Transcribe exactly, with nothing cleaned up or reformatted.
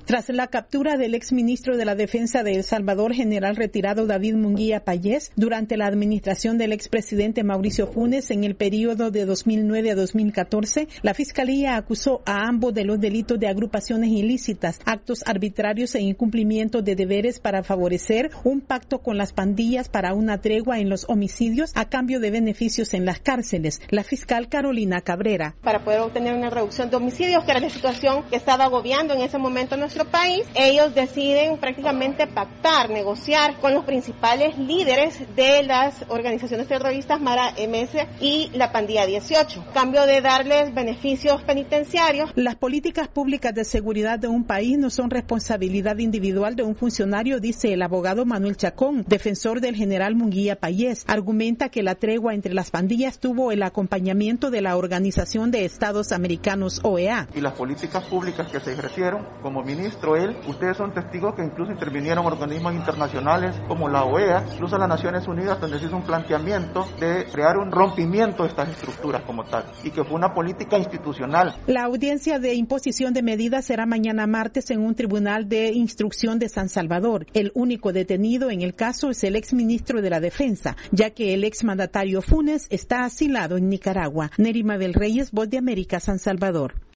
Tras la captura del exministro de la Defensa de El Salvador, general retirado David Munguía Payés, durante la administración del expresidente Mauricio Funes en el periodo de dos mil nueve a dos mil catorce, la Fiscalía acusó a ambos de los delitos de agrupaciones ilícitas, actos arbitrarios e incumplimiento de deberes para favorecer un pacto con las pandillas para una tregua en los homicidios a cambio de beneficios en las cárceles. La fiscal Carolina Cabrera. Para poder obtener una reducción de homicidios, que era la situación que estaba agobiando en ese momento nuestro país, ellos deciden prácticamente pactar, negociar con los principales líderes de las organizaciones terroristas Mara M S y la Pandilla dieciocho, a cambio de darles beneficios penitenciarios. Las políticas públicas de seguridad de un país no son responsabilidad individual de un funcionario, dice el abogado Manuel Chacón, defensor del general Munguía Payés. Argumenta que la tregua entre las pandillas tuvo el acompañamiento de la Organización de Estados Americanos, O E A. Y las políticas públicas que se ejercieron, como ministro él, ustedes son testigos que incluso intervinieron organismos internacionales como la O E A, incluso las Naciones Unidas, donde se hizo un planteamiento de crear un rompimiento de estas estructuras como tal, y que fue una política institucional. La audiencia de imposición de medidas será mañana martes en un tribunal de instrucción de San Salvador. El único detenido en el caso es el exministro de la Defensa, ya que el exmandatario Funes está asilado en Nicaragua. Nerima del Reyes, Voz de América, San Salvador.